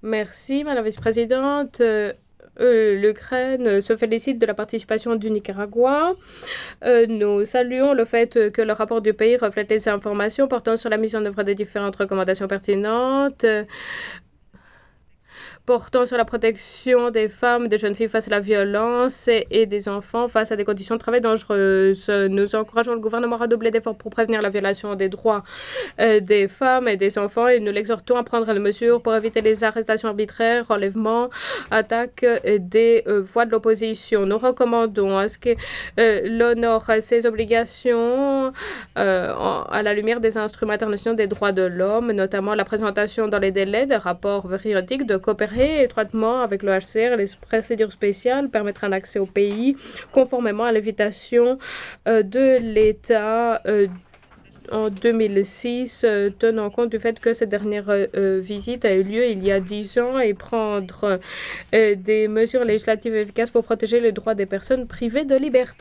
Merci, Madame la Vice-présidente. L'Ukraine se félicite de la participation du Nicaragua. Nous saluons le fait que le rapport du pays reflète les informations portant sur la mise en œuvre des différentes recommandations pertinentes, portant sur la protection des femmes et des jeunes filles face à la violence et des enfants face à des conditions de travail dangereuses. Nous encourageons le gouvernement à redoubler d'efforts pour prévenir la violation des droits des femmes et des enfants et nous l'exhortons à prendre des mesures pour éviter les arrestations arbitraires, enlèvements, attaques des voix de l'opposition. Nous recommandons à ce que l'honneur ses obligations à la lumière des instruments internationaux des droits de l'homme, notamment la présentation dans les délais des rapports périodiques, de coopérer étroitement avec le HCR et les procédures spéciales, permettre un accès au pays conformément à l'invitation de l'État en 2006, tenant compte du fait que cette dernière visite a eu lieu il y a 10 ans et prendre des mesures législatives efficaces pour protéger les droits des personnes privées de liberté.